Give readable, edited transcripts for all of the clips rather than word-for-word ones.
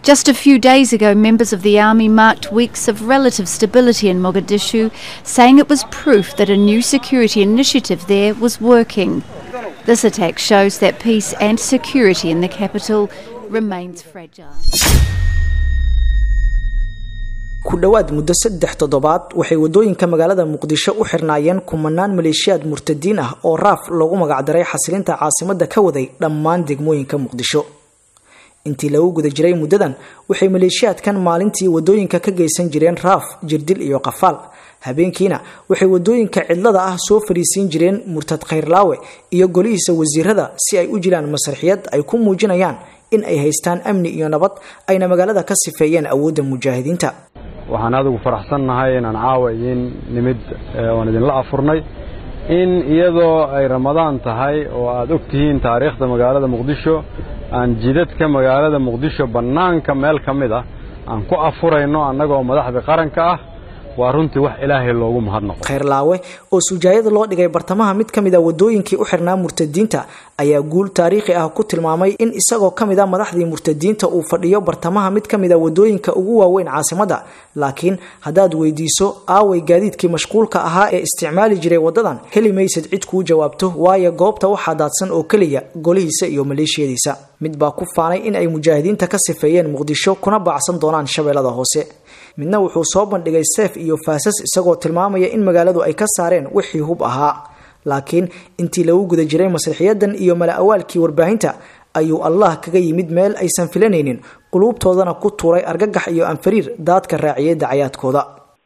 Just a few days ago, members of the army marked weeks of relative stability in Mogadishu, saying it was proof that a new security initiative there was working. This attack shows that peace and security in the capital remains fragile. ku dhawaad muddo 3 toddobaad waxay wadooyinka magaalada Muqdisho u xirnaayeen kumanaan maleeshiyaad murtadiin ah oo raaf lagu magac daray xasilinta caasimadda ka waday dhammaan degmooyinka Muqdisho. intii lagu guda jiray muddadan waxay maleeshiyaadkan maalintii wadooyinka ka geysan jireen raaf, jirdil iyo qafaal. habeenkiina waxay wadooyinka cidlada ah soo fariisin jireen murtad Khayrlaawe iyo golihiisa wasiirada si ay u jiraan masraxiyad ay ku muujinayaan in ay haystaan amni iyo nabad ayna magaalada ka sifeeyeen awoodda mujaahidiinta. waxaan adigu faraxsanahay inaan caawiyin nimid oo idin la afurnay in iyadoo ay Ramadaan tahay oo aad ogtihiin taariikhda magaalada Muqdisho aan jidadka magaalada Muqdisho banaanka meel kamid ah aan ku afurayno anagoo madaxda qaranka ah waa runtii wax Ilaahay loogu mahadnaqo. Khayrlaawe oo sujaayada loo dhigay bartamaha mid kamid ah wadooyinkii u xirnaa murtadiinta ayaa guul taariikhi ah ku tilmaamay in isagoo kamid ah madaxdii murtadiinta uu fadhiyo bartamaha mid kamid ah wadooyinka ugu waaweyn caasimadda. laakiin hadaad weydiiso aaway gaadiidkii mashquulka ahaa ee isticmaali jiray wadadan heli maysid cid ku jawaabto waayo goobta waxa daadsan oo kaliya golihiisa iyo maleeshiyadiisa. mid baa ku faanay in ay mujaahidiinta ka sifeeyeen Muqdisho kuna baacsan doonaan shabeellada hoose. midna wuxuu soo bandhigay seef iyo faasas isagoo tilmaamaya in magaaladu ay ka saareen wixii hub ahaa. laakiin intii lagu guda jiray masraxiyadan iyo mala awaalkii warbaahinta ayuu Allah kaga yimid meel aysan filanaynin, qulubtoodana ku tuuray argagax iyo anfariir daadka raaciyay dacayaadkooda.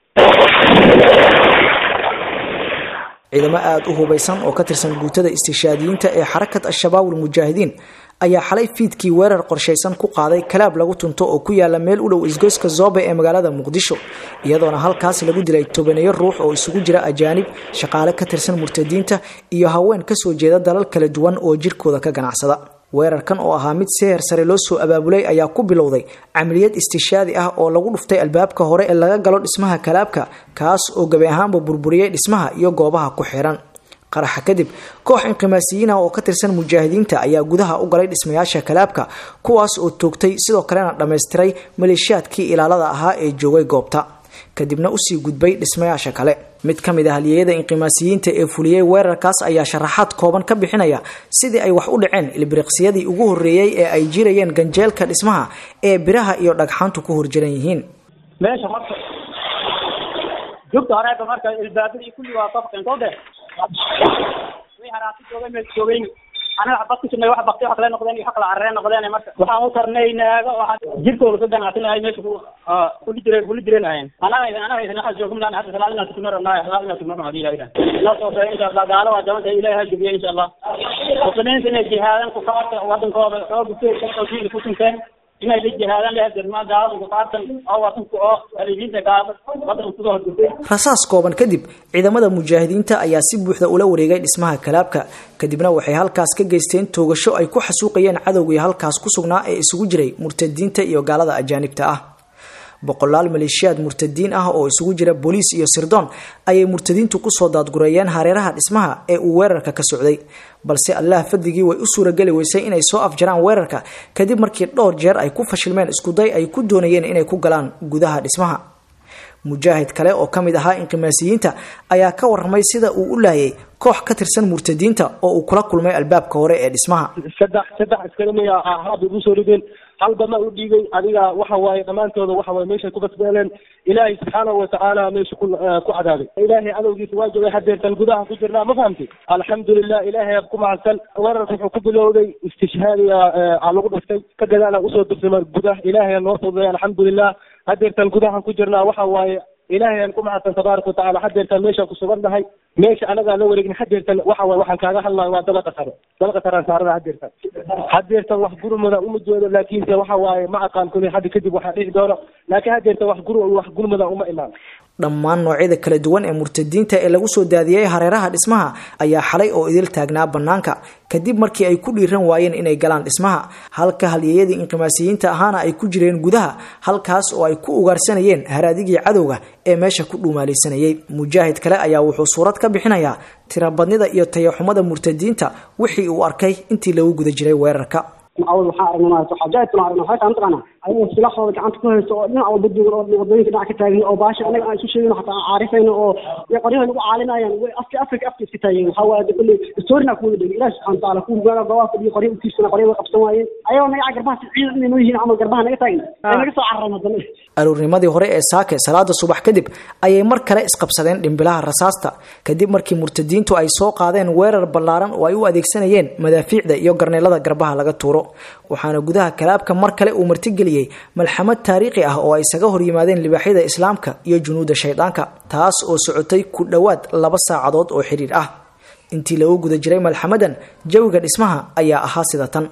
ciidamo aad u hubaysan oo ka tirsan guutada istishaadiyiinta ee xarakad al-shabaab wal mujaahidiin ayaa xalay fiidkii weerar qorsheysan ku qaaday kalaab lagu tunto oo ku yaala meel u dhow isgoyska Zobe ee magaalada Muqdisho, iyadoona halkaas lagu dilay 12 ruux oo isugu jira ajaanib, shaqaale ka tirsan murtadiinta iyo haween ka soo jeeda dalal kala duwan oo jirkooda ka ganacsada. weerarkan oo ahaa mid seher sare loo soo abaabulay ayaa ku bilowday amaliyad istishaadi ah oo lagu dhuftay albaabka hore ee laga galo dhismaha kalaabka, kaas oo gabi ahaanba burburiyay dhismaha iyo goobaha ku xiran. qaraxa kadib koox inqimaasiyiin ah oo ka tirsan mujaahidiinta ayaa gudaha u galay dhismayaasha kalaabka, kuwaas oo toogtay sidoo kalena dhameystiray maleeshiyaadkii ilaalada ahaa ee joogay goobta, kadibna u sii gudbay dhismayaasha kale. mid kamid ah halyeeyada inqimaasiyiinta ee fuliyay weerarkaas ayaa sharaxaad kooban ka bixinaya sidii ay wax u dhaceen ilbiriqsiyadii ugu horeeyay ee ay jirayeen ganjeelka dhismaha ee biraha iyo dhagxaantu ku horjiran yihiin. meesha marka joogta hore marka ilbaabadii kulli waa qabqeen soo dheer way haraati joogeen أنا حبطت إنه واحد بقتي حقلا نقدين يحقل عرّين نقدين مرة وحاول ترنينا واحد جركوا وصدقنا عتنا هاي مش كل جرين هاين أنا إذا نحس جوكم لأن حتى سلالنا تكمل سلالنا تكمل هذه هاي لا صوت إن شاء الله قالوا وجمعت إليها الجبية إن شاء الله وصلنا سنة جهادا كفار وطن كوب بكتير كتير كتير كان إن الجهادا له درما دار وكفار أو وطن كوب اللي تقابل وطن كوب rasaas kooban kadib ciidamada mujaahidiinta ayaa si buuxda ula wareegay dhismaha kalaabka, kadibna waxay halkaas ka geysteen toogasho ay ku xasuuqayeen cadowgii halkaas ku sugnaa ee isugu jiray murtadiinta iyo gaalada ajaanibta ah. boqolaal maleeshiyaad murtadiin ah oo isugu jira booliis iyo sirdoon ayay murtadiintu ku soo daadgurayeen hareeraha dhismaha ee uu weerarka ka socday, balse Allah fadligii way u suuragali weysay inay soo afjaraan weerarka kadib markii dhowr jeer ay ku fashilmeen isku day ay ku doonayeen inay ku galaan gudaha dhismaha. mujaahid kale oo kamid ahaa inqimaasiyiinta ayaa ka warramay sida uu u laayay koox ka tirsan murtadiinta oo uu kula kulmay albaabka hore ee dhismaha. saddex iskaramiya ahaad ugu soo rideen hal dama u dhiigay adiga waxa waaye dhamaantooda waxa waaye meesha ku basbeeleen ilaahay subhanahu wa ta'ala meesha ku cadaabay ilaahay adowgiisa waa joogay hadeertan gudaha ku jirnaa ma fahamtay alxamdulillah ilaahay ku macsan weerarku wuxuu ku bilowday istishhaadiya lagu dhuftay ka gadaana usoo dirsamay gudaha ilaahay noo soo alxamdulillah hadeertan gudaha ku jirnaa waxa waaye ilaahay aan ku macsan tabaaraka wa ta'ala hadeertan meesha ku sugannahay meesha anaga la wareegin hadeertan waxa waaye waxaan kaaga hadlayo waa daba qasar saarada hadeertan wax gurmada uma jeedo laakiin waxa waaye ma aqaan kulli hadda kadib waxa dhici doono laakiin hadeertan wax gurmada uma imaan. dhammaan noocyada kala duwan ee murtadiinta ee lagu soo daadiyay hareeraha dhismaha ayaa xalay oo idil taagnaa banaanka kadib markii ay ku dhiiran waayeen inay galaan dhismaha, halka halyeeyadii inqimaasiyiinta ahaana ay ku jireen gudaha halkaas oo ay ku ugaarsanayeen haraadigii cadowga ee meesha ku dhuumaalaysanayay. mujaahid kale ayaa wuxuu suurad ka bixinayaa tirabadnida iyo tayaxumada murtadiinta wixii uu arkay intii lagu guda jiray weerarka. معود وحارنا ما حاجات طلعنا هاي كان طلعنا أيوة سلاح هذا كان تكون سؤالنا أو بدي وضعين كده كتاجين أو باش أنا شو شيء حتى عارفين أو يقريبا نقول علينا يعني أفريقيا كتاجين وحاول كل استورنا كل ده إيش سبحان الله كل جرا جواب في قريب في سنة قريب قبضتين أيوة ما يعجب بس عيد إنه يجي نعمل جربان نجتاجين أنا قصة عرّنا ضمن aroornimadii hore ee saake salaada subax kadib ayay mar kale isqabsadeen dhimbilaha rasaasta kadib markii murtadiintu ay soo qaadeen weerar ballaaran oo ay u adeegsanayeen madaafiicda iyo garneelada garbaha laga tuuro waxaana gudaha kalaabka mar kale uu martigeliyay malxamad taariikhi ah oo ay isaga hor yimaadeen libaaxyada islaamka iyo junuuda shaydaanka taas oo socotay ku dhawaad 2 saacadood oo xiriir ah intii lagu guda jiray malxamadan jawiga dhismaha ayaa ahaa sida tan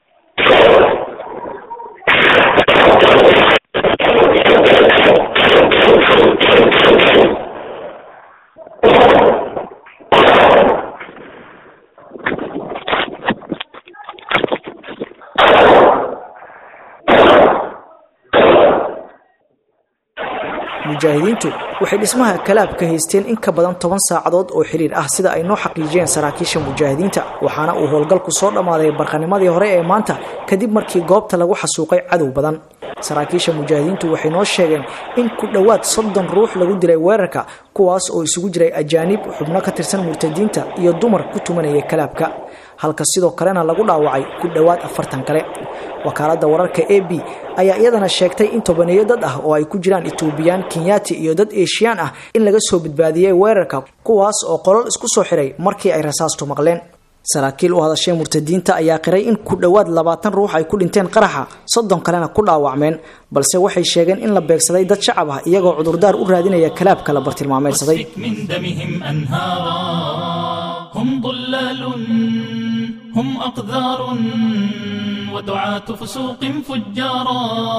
mujaahidiintu waxay dhismaha kalaab ka haysteen in ka badan 10 saacadood oo xiriir ah sida ay noo xaqiijiyeen saraakiisha mujaahidiinta waxaana uu howlgalku soo dhamaaday barqanimadii hore ee maanta kadib markii goobta lagu xasuuqay cadow badan saraakiisha mujaahidiintu waxay noo sheegeen in ku dhawaad 30 ruux lagu dilay weerarka kuwaas oo isugu jiray ajaanib xubno ka tirsan murtadiinta iyo dumar ku tumanaya kalaabka halka sidoo kalena lagu dhaawacay ku dhawaad 40 kale wakaalada wararka AB ayaa iyadana sheegtay in tobaneeyo dad ah oo ay ku jiraan Ethiopian Kenyati iyo dad Asian ah in laga soo badbaadiyay weerarka kuwaas oo qolol isku soo xiray markii ay rasaastu maqleen saraakiil u hadashay murtadiinta ayaa qiray in ku dhawaad 20 ruux ay ku dhinteen qaraxa 30 kalena ku dhaawacmeen balse waxay sheegeen in la beegsaday dad shacab ah iyagoo cudurdaar u raadinaya kalaabka la bartilmaameedsaday هم أقذار ودعاة فسوق فجارا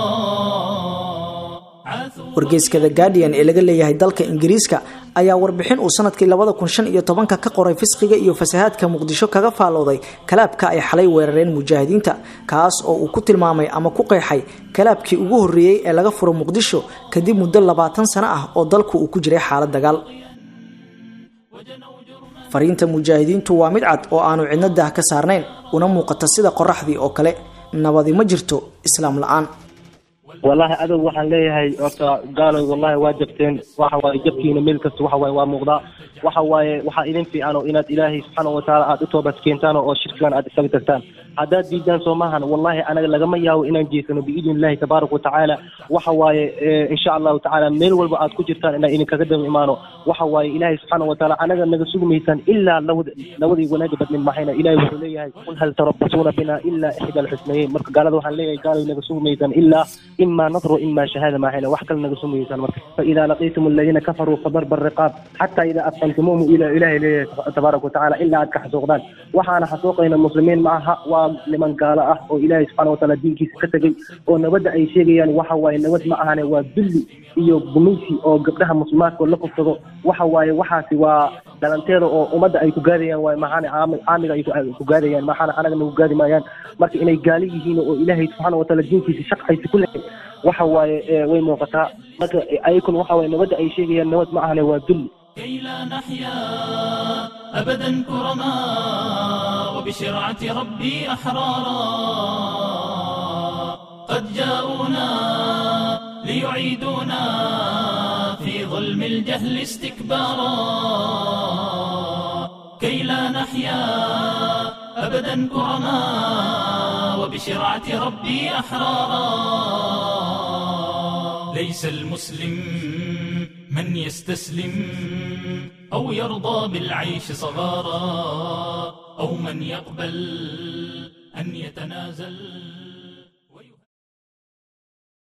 wargeyska The Guardian ee laga leeyahay dalka Ingiriiska ayaa warbixin uu sanadkii 2015 ka qoray fisqiga iyo fasahaadka Muqdisho kaga faalooday kalaabka ay xalay weerareen mujaahidiinta kaas oo uu ku tilmaamay ama ku qeexay kalaabkii ugu horeeyay ee laga furo Muqdisho kadib muddo 20 sano ah oo dalku uu ku jiray xaalad dagaal fariinta mujaahidiintu waa mid cad oo aanu cidna dah ka saarnayn una muuqata sida qoraxdii oo kale nabadi ma jirto islaam la'aan wallahi adow waxaan leeyahay horta gaaloy wallahi waa jabteen waxa waa jabkiina meel kasta waxa waa muuqda waxa waaye waxa idin fiican oo inaad ilaahay subhanahu wa ta'ala aad u toobad keentaan oo shirkan aad isaga tagtaan haddaad diidaan Soomahan wallahi anaga lagama yaabo inaan jeesano biidinilaahi tabaaraka wa ta'ala waxa waaye insha Allah ta'ala meel walba aad ku jirtaan inaan idin kaga dam imaano waxa waaye ilaahay subhanahu wa ta'ala anaga naga sugmaysan illa lawadii wanaag badnin maxayna ilaahay wuxuu leeyahay qul hal tarabbasuna bina illa ihda al-husnayn marka gaalada waxaan leeyahay gaalay naga sugmaysan illa imma nadr imma shahada maxayna wax kale naga sugmaysan marka fa idha laqitum alladhina kafaru fadarb ar-riqab hatta idha aqamtum ila ilaahi tabaaraka wa ta'ala illa aad ka xasuuqdaan waxaana xasuuqayna muslimiin maaha liman gaala ah oo ilaahay subhanahu wa ta'ala diinkiisa ka tagay oo nabada ay sheegayaan waxa waaye nabad ma ahane waa dulli iyo gumeysi oo gabdhaha muslimaadka la qabsado waxa waaye waxaasi waa dhalanteeda oo umada ay ku gaadayaan waa maxaan aamiga ay ku gaadayaan maxaan anaga nagu gaadi maayaan marka inay gaali yihiin oo ilaahay subhanahu wa ta'ala diinkiisa shaqaysi ku leeyahay waxa waaye way muuqataa marka ayakun waxa waaye nabada ay sheegayaan nabad ma ahane waa dulli كي لا نحيا أبدا كرما وبشرعة ربي أحرارا قد جاءونا ليعيدونا في ظلم الجهل استكبارا كي لا نحيا أبدا كرما وبشرعة ربي أحرارا ليس المسلم من يستسلم أو يرضى بالعيش صغارا أو من يقبل أن يتنازل